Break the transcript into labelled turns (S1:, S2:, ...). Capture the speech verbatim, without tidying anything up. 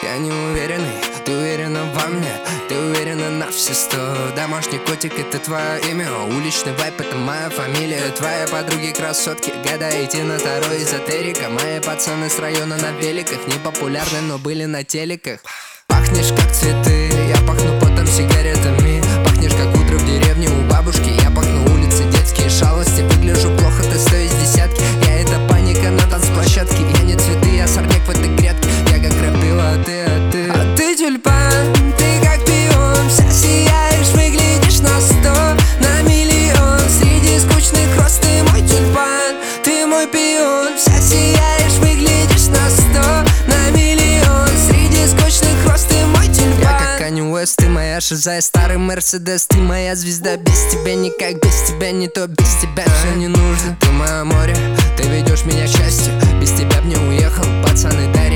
S1: Я не уверенный, ты уверена во мне, ты уверена на все сто. Домашний котик — это твое имя, уличный вайп — это моя фамилия. Твои подруги красотки, гадаете на таро эзотерика. Мои пацаны с района на великах, не популярны, но были на телеках. Пахнешь как цветы, я пахну потом, сигаретами. Пахнешь как утро в деревне у бабушки, я пахну улицы, детские шалости. Выгляжу плохо, ты сто из десятки. Я — это паника на танцплощадке. Я не цветы, я сорняк в этой грядке. Я как крапива, а ты, а ты А ты тюльпан, ты как пион. Вся сияешь, выглядишь на сто, на миллион. Среди скучных роз ты мой тюльпан, ты мой пион. Вся сияешь, выглядишь на сто, на миллион. Среди скучных роз ты мой тюльпан. Я как Канье Уэст, ты моя шиза, я старый Мерседес. Ты моя звезда, без тебя никак, без тебя не то, без тебя все не нужно. Ты мое море, ты ведешь меня к счастью. Без тебя б не уехал, пацаны, дай